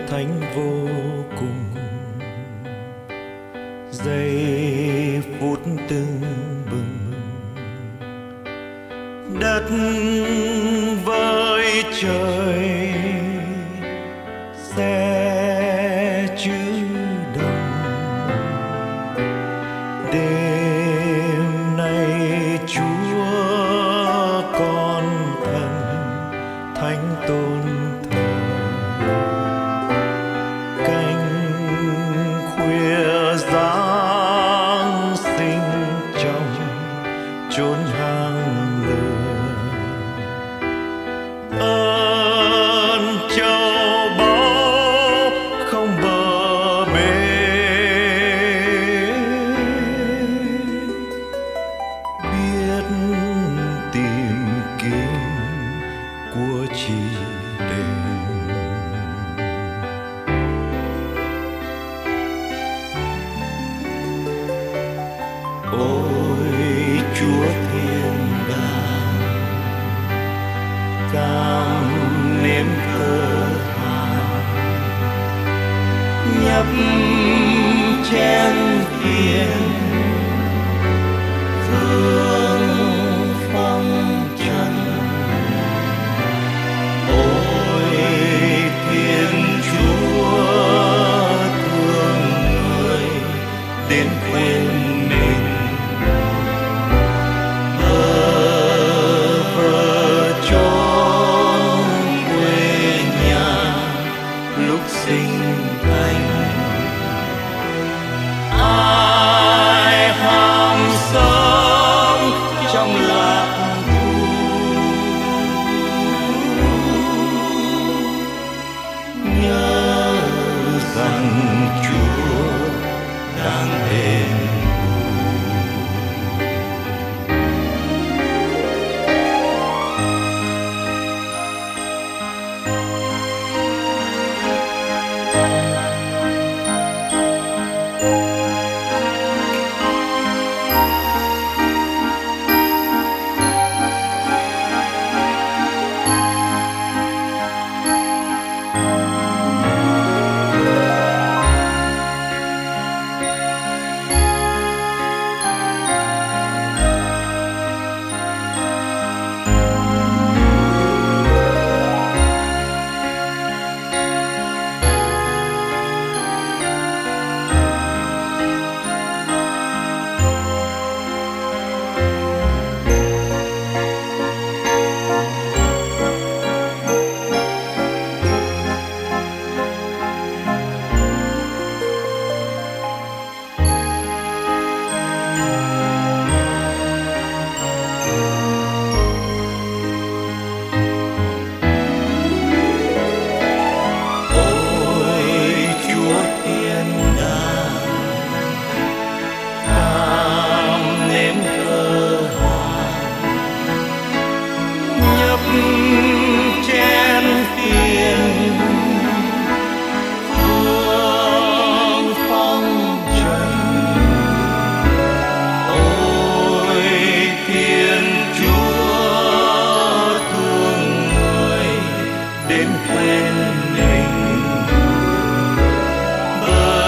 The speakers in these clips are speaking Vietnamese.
thánh vô cùng. Giây phút tưng bừng, đất với trời sẽ chữ đồng. Đêm nay Chúa con thần thánh tôn thờ, cánh khuya giáng sinh trong chốn hang lửa. Ơn châu báu không bờ bến, biết tìm kiếm của chỉ đền. Ôi Chúa thiên đàng, cam nếm cơ hàn, nhấp chén hiền phương phong trần. Ôi Thiên Chúa thương người đến quên mình, vợ chốn quê nhà lúc sinh thành. Ai ham sống trong lạc thú, nhớ rằng Chúa đang đền. Chén tiền phương phong trần. Ôi Thiên Chúa thương người đến quên mình, bơ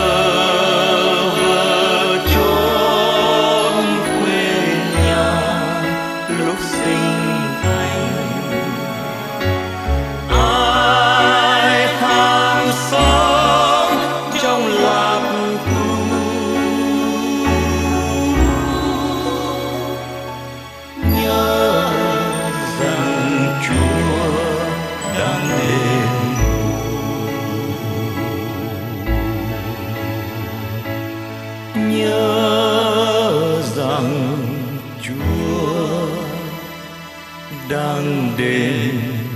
vơ chốn quê nhà lúc sinh thành. Ai ham sống trong lạc thú, nhớ rằng Chúa đang đền bù. Nhớ rằng Chúa đang đền